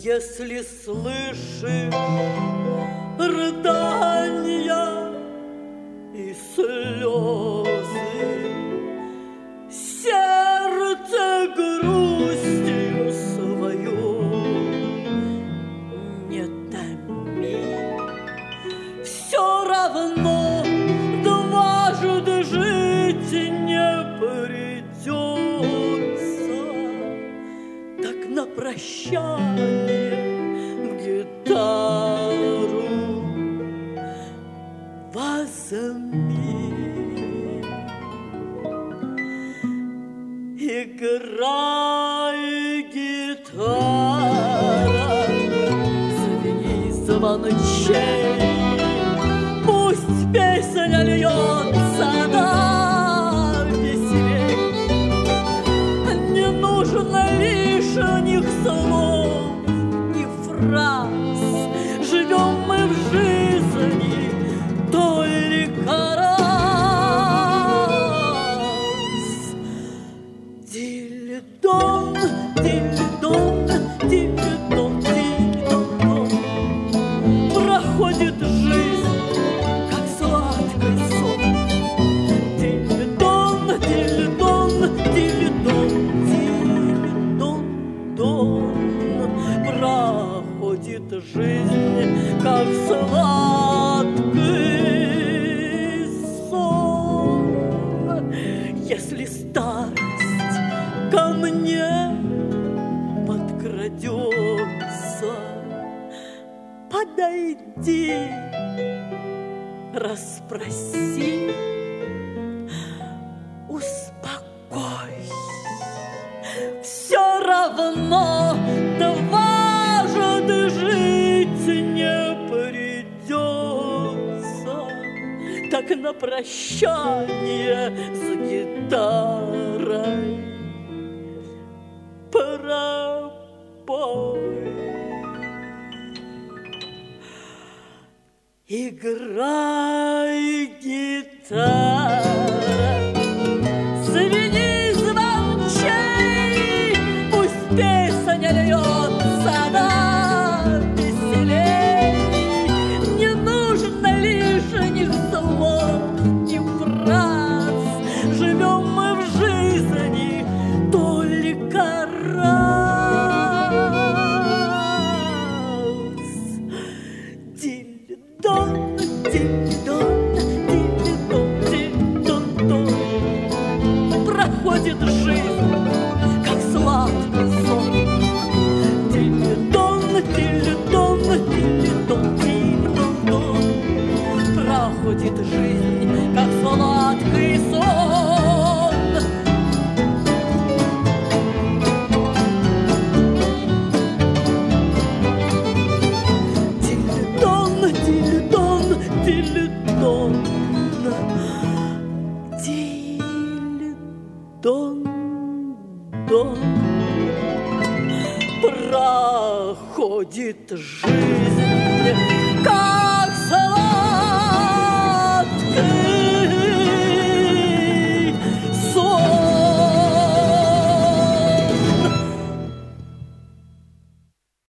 Если слышишь рыдания и слезы, сердце грустью свою не томи. Все равно дважды жить не придется, так на прощание гитару возьми. Играй, гитара, звени звончей, пусть песня льется до веселей. Не нужно лишних слов и фраз, живем мы в жизни только раз. Дилидон, дилидон, дилидон, дилидон, проходит жизнь, как сладкий сон. Дилидон, дилидон, дилидон, дилидон, дон, проходит жизнь, как сладкий сон. Если старость ко мне подкрадется, подойди, расспроси, успокойся. Все равно дважды жить не придется, так на прощание с гитарой пропой. Играй, гитара, звени звончей, пусть песня льется до веселей. Не нужно лишних слов и фраз, живем мы в жизни только раз. Дилидон, дилидон, дилидон, дилидон, дон, проходит жизнь, как сладкий сон. Дилидон, дилидон, дилидон, дилидон, дон, проходит жизнь, как сладкий сон. Дилидон, дилидон, дилидон, дилидон, дон, проходит жизнь, как сладкий